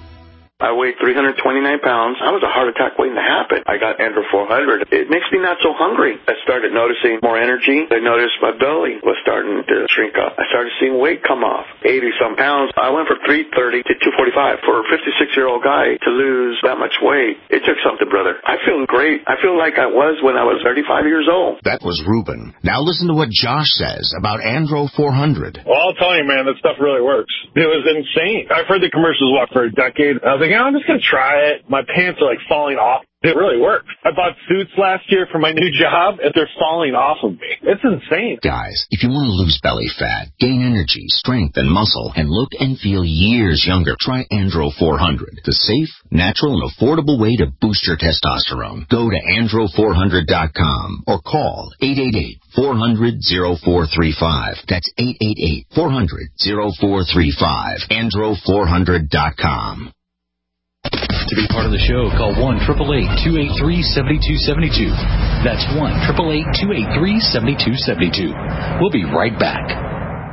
I weighed three hundred twenty-nine pounds. I was a heart attack waiting to happen. I got Andro four hundred. It makes me not so hungry. I started noticing more energy. I noticed my belly was starting to shrink up. I started seeing weight come off, eighty-some pounds. I went from three thirty to two forty-five. For a fifty-six-year-old guy to lose that much weight, it took something, brother. I feel great. I feel like I was when I was thirty-five years old. That was Ruben. Now listen to what Josh says about Andro four hundred. Well, I'll tell you, man, that stuff really works. It was insane. I've heard the commercials, what, for a decade. I was like, I'm just going to try it. My pants are like falling off. It really works. I bought suits last year for my new job, and they're falling off of me. It's insane. Guys, if you want to lose belly fat, gain energy, strength, and muscle, and look and feel years younger, try Andro four hundred, the safe, natural, and affordable way to boost your testosterone. Go to andro four hundred dot com or call eight eight eight, four hundred, oh four three five. That's eight eight eight, four hundred, oh four three five. andro four hundred dot com. To be part of the show, call one eight eight eight, two eight three, seven two seven two. That's one eight eight eight, two eight three, seven two seven two. We'll be right back.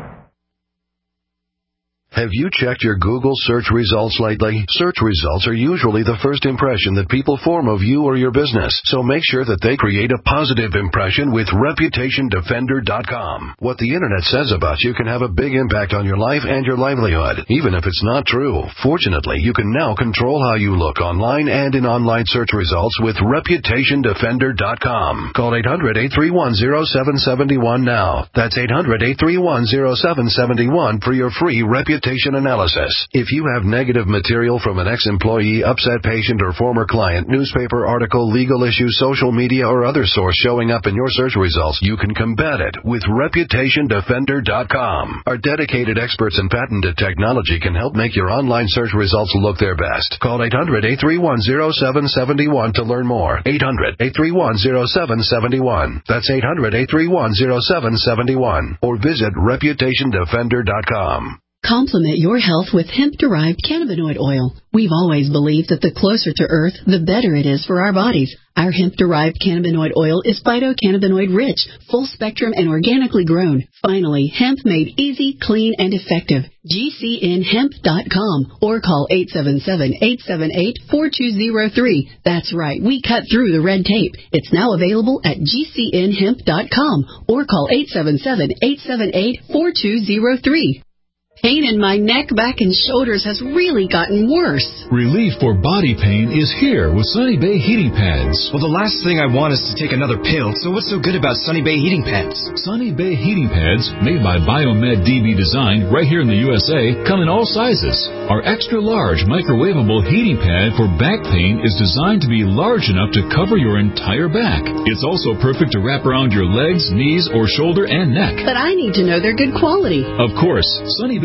Have you checked your Google search results lately? Search results are usually the first impression that people form of you or your business, so make sure that they create a positive impression with reputation defender dot com. What the internet says about you can have a big impact on your life and your livelihood, even if it's not true. Fortunately, you can now control how you look online and in online search results with reputation defender dot com. Call eight hundred, eight three one, oh seven seven one now. That's eight hundred, eight three one, oh seven seven one for your free reputation analysis. If you have negative material from an ex-employee, upset patient, or former client, newspaper article, legal issue, social media, or other source showing up in your search results, you can combat it with reputation defender dot com. Our dedicated experts in patented technology can help make your online search results look their best. Call eight hundred, eight three one, oh seven seven one to learn more. eight hundred, eight three one, oh seven seven one. That's eight hundred, eight three one, oh seven seven one. Or visit reputation defender dot com. Complement your health with hemp-derived cannabinoid oil. We've always believed that the closer to Earth, the better it is for our bodies. Our hemp-derived cannabinoid oil is phytocannabinoid-rich, full-spectrum, and organically grown. Finally, hemp made easy, clean, and effective. G C N hemp dot com or call eight seven seven, eight seven eight, four two zero three. That's right, we cut through the red tape. It's now available at G C N hemp dot com or call eight seven seven, eight seven eight, four two zero three. Pain in my neck, back, and shoulders has really gotten worse. Relief for body pain is here with Sunny Bay Heating Pads. Well, the last thing I want is to take another pill, so what's so good about Sunny Bay Heating Pads? Sunny Bay Heating Pads, made by Biomed D B Design right here in the U S A, come in all sizes. Our extra-large microwavable heating pad for back pain is designed to be large enough to cover your entire back. It's also perfect to wrap around your legs, knees, or shoulder and neck. But I need to know they're good quality. Of course, Sunny Bay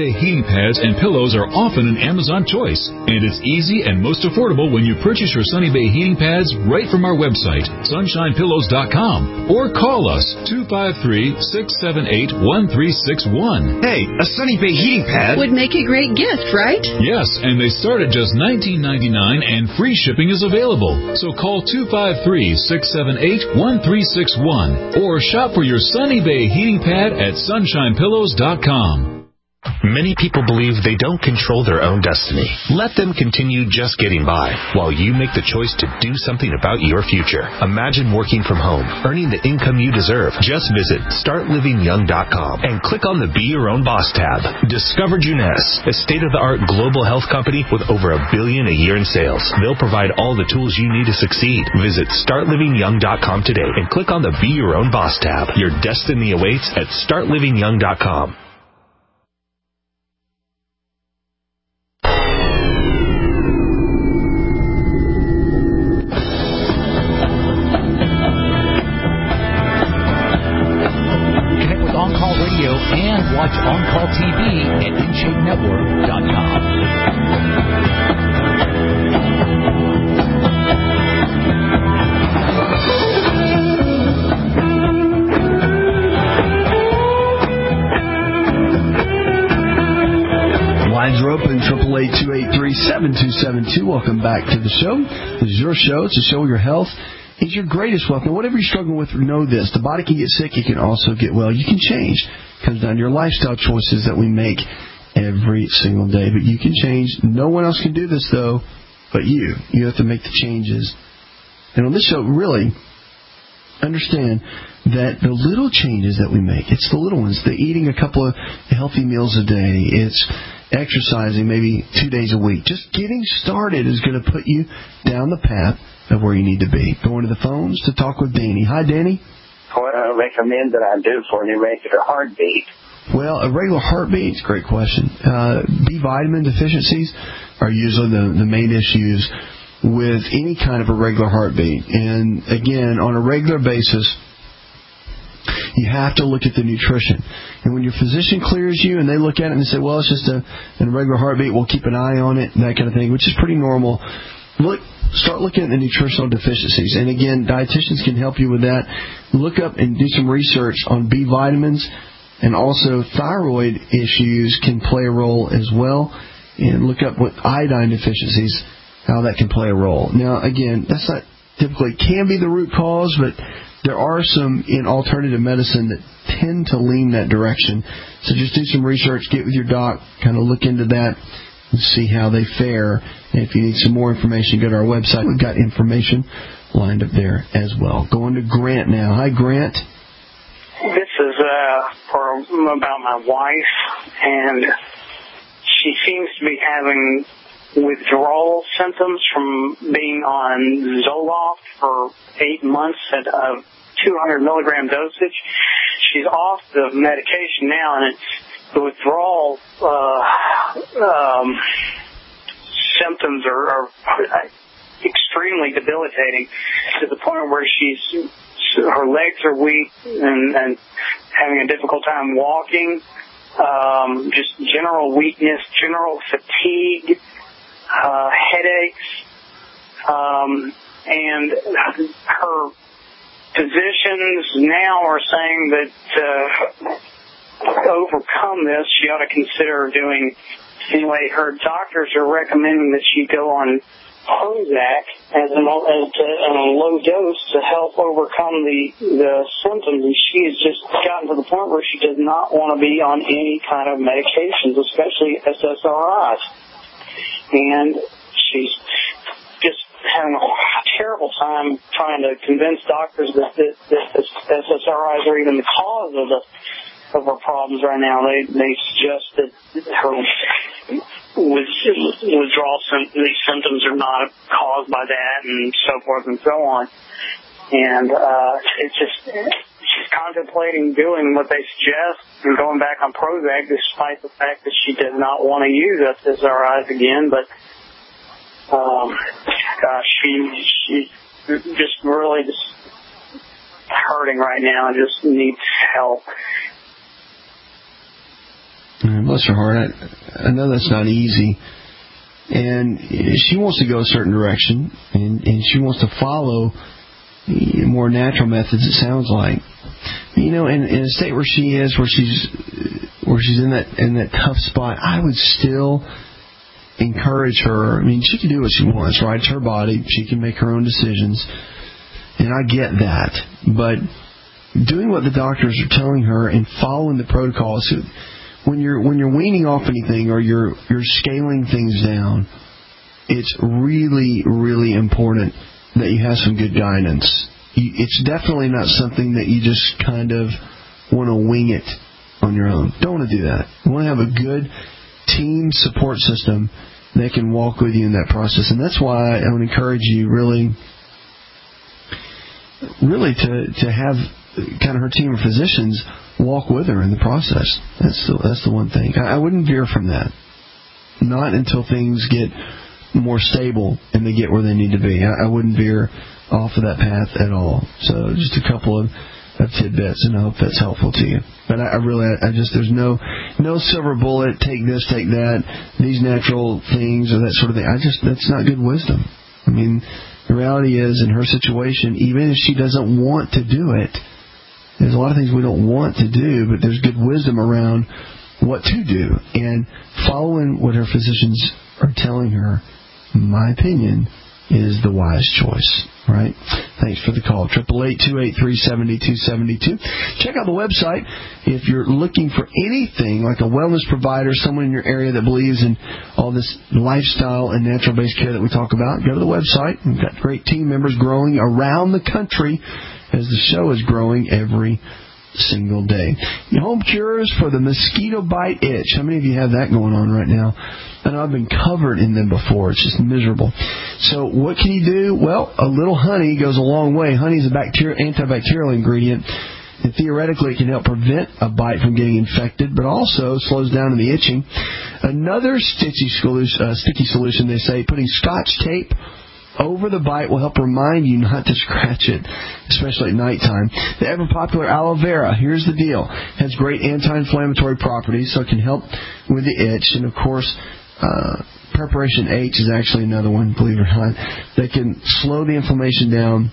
Bay heating pads and pillows are often an Amazon choice, and it's easy and most affordable when you purchase your Sunny Bay heating pads right from our website, sunshine pillows dot com, or call us two five three, six seven eight, one three six one. Hey, a Sunny Bay heating pad would make a great gift, right? Yes, and they start at just nineteen ninety-nine, and free shipping is available. So call two five three, six seven eight, one three six one or shop for your Sunny Bay heating pad at sunshine pillows dot com. Many people believe they don't control their own destiny. Let them continue just getting by while you make the choice to do something about your future. Imagine working from home, earning the income you deserve. Just visit start living young dot com and click on the Be Your Own Boss tab. Discover Juness, a state-of-the-art global health company with over a billion a year in sales. They'll provide all the tools you need to succeed. Visit start living young dot com today and click on the Be Your Own Boss tab. Your destiny awaits at start living young dot com. And watch On Call T V at in shape network dot com. Lines are open, triple eight, two eight three, seven two seven two. Welcome back to the show. This is your show. It's a show where your health is your greatest wealth. And whatever you're struggling with, know this. The body can get sick. It can also get well. You can change. It comes down to your lifestyle choices that we make every single day. But you can change. No one else can do this, though, but you. You have to make the changes. And on this show, really, understand that the little changes that we make, it's the little ones. The eating a couple of healthy meals a day. It's exercising maybe two days a week. Just getting started is going to put you down the path of where you need to be. Going to the phones to talk with Danny. Hi, Danny. What I recommend that I do for an irregular heartbeat? Well, a regular heartbeat, it's a great question. Uh, B vitamin deficiencies are usually the, the main issues with any kind of irregular heartbeat. And again, on a regular basis, you have to look at the nutrition. And when your physician clears you and they look at it and they say, well, it's just a, an irregular heartbeat, we'll keep an eye on it, that kind of thing, which is pretty normal. Look, start looking at the nutritional deficiencies. And again, dietitians can help you with that. Look up and do some research on B vitamins, and also thyroid issues can play a role as well. And look up what iodine deficiencies, how that can play a role. Now, again, that's not typically can be the root cause, but there are some in alternative medicine that tend to lean that direction. So just do some research, get with your doc, kind of look into that, and see how they fare. And if you need some more information, go to our website. We've got information lined up there as well. Going to Grant now. Hi, Grant. This is uh, for about my wife, and she seems to be having withdrawal symptoms from being on Zoloft for eight months at a two hundred milligram dosage. She's off the medication now, and it's the withdrawal uh, um, symptoms are, are extremely debilitating to the point where she's her legs are weak and, and having a difficult time walking, um, just general weakness, general fatigue, uh, headaches, um, and her physicians now are saying that uh, to overcome this, she ought to consider doing, anyway, her doctors are recommending that she go on Prozac as a, as a, a low dose to help overcome the the symptoms, and she has just gotten to the point where she does not want to be on any kind of medications, especially S S R Is. And she's just having a terrible time trying to convince doctors that, that, that S S R Is are even the cause of the of her problems right now. They they suggest that her with withdrawal these symptoms are not caused by that, and so forth and so on. And uh, it's just she's contemplating doing what they suggest and going back on Prozac, despite the fact that she does not want to use S S R Is again. But um, gosh, she she's just really just hurting right now and just needs help. Well, bless her heart, I, I know that's not easy. And she wants to go a certain direction, and, and she wants to follow more natural methods, it sounds like. You know, in, in a state where she is, where she's where she's in that in that tough spot, I would still encourage her. I mean, she can do what she wants, right? It's her body. She can make her own decisions. And I get that. But doing what the doctors are telling her and following the protocols, when you're when you're weaning off anything or you're you're scaling things down, it's really, really important that you have some good guidance. It's definitely not something that you just kind of want to wing it on your own. Don't want to do that. You want to have a good team support system that can walk with you in that process. And that's why I would encourage you really, really to, to have kind of her team of physicians walk with her in the process. That's the, that's the one thing. I, I wouldn't veer from that. Not until things get more stable and they get where they need to be. I, I wouldn't veer off of that path at all. So just a couple of, of tidbits, and I hope that's helpful to you. But I, I really, I, I just, there's no no silver bullet, take this, take that, these natural things or that sort of thing. I just, that's not good wisdom. I mean, the reality is, in her situation, even if she doesn't want to do it, there's a lot of things we don't want to do, but there's good wisdom around what to do. And following what her physicians are telling her, in my opinion, is the wise choice. Right? Thanks for the call. eight eight eight, two eight three, seven two seven two. Check out the website if you're looking for anything like a wellness provider, someone in your area that believes in all this lifestyle and natural-based care that we talk about. Go to the website. We've got great team members growing around the country as the show is growing every single day. Home cures for the mosquito bite itch. How many of you have that going on right now? I know I've been covered in them before. It's just miserable. So what can you do? Well, a little honey goes a long way. Honey is a bacterial, antibacterial ingredient, and theoretically it can help prevent a bite from getting infected, but also slows down the itching. Another sticky solution, uh, sticky solution, they say, putting Scotch tape over the bite will help remind you not to scratch it, especially at nighttime. The ever-popular aloe vera, here's the deal, has great anti-inflammatory properties, so it can help with the itch. And, of course, uh, Preparation H is actually another one, believe it or not, that can slow the inflammation down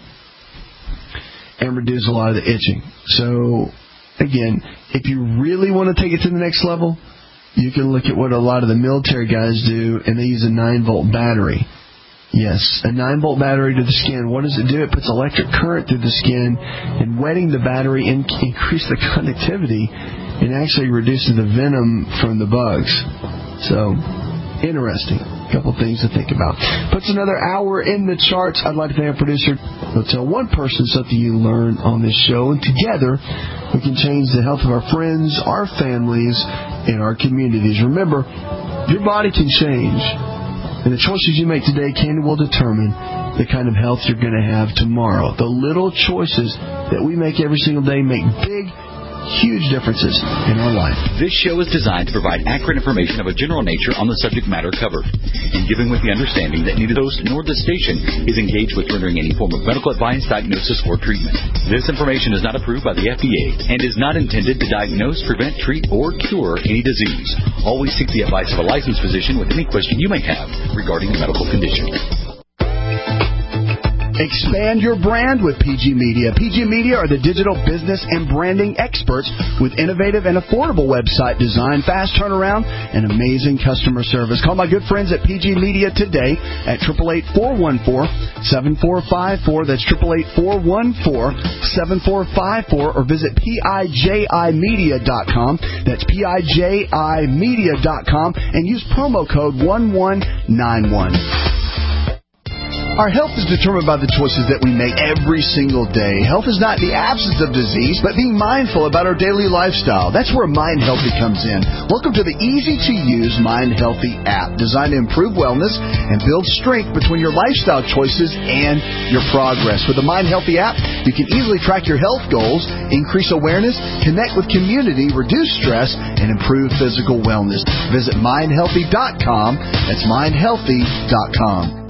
and reduce a lot of the itching. So, again, if you really want to take it to the next level, you can look at what a lot of the military guys do, and they use a nine-volt battery. Yes, a nine-volt battery to the skin. What does it do? It puts electric current through the skin, and wetting the battery in- increases the conductivity and actually reduces the venom from the bugs. So, interesting. A couple things to think about. Puts another hour in the charts. I'd like to thank our producer. He'll tell one person something you learn on this show, and together we can change the health of our friends, our families, and our communities. Remember, your body can change. And the choices you make today can and will determine the kind of health you're going to have tomorrow. The little choices that we make every single day make big, huge differences in our life. This show is designed to provide accurate information of a general nature on the subject matter covered, and given with the understanding that neither host nor the station is engaged with rendering any form of medical advice, diagnosis, or treatment. This information is not approved by the F D A and is not intended to diagnose, prevent, treat, or cure any disease. Always seek the advice of a licensed physician with any question you may have regarding a medical condition. Expand your brand with P G Media. P G Media are the digital business and branding experts with innovative and affordable website design, fast turnaround, and amazing customer service. Call my good friends at P G Media today at eight eight eight, four one four, seven four five four. That's eight eight eight, four one four, seven four five four. Or visit P I J I media dot com. That's P I J I media dot com. And use promo code one one nine one. Our health is determined by the choices that we make every single day. Health is not the absence of disease, but being mindful about our daily lifestyle. That's where Mind Healthy comes in. Welcome to the easy-to-use Mind Healthy app, designed to improve wellness and build strength between your lifestyle choices and your progress. With the Mind Healthy app, you can easily track your health goals, increase awareness, connect with community, reduce stress, and improve physical wellness. Visit mind healthy dot com. That's mind healthy dot com.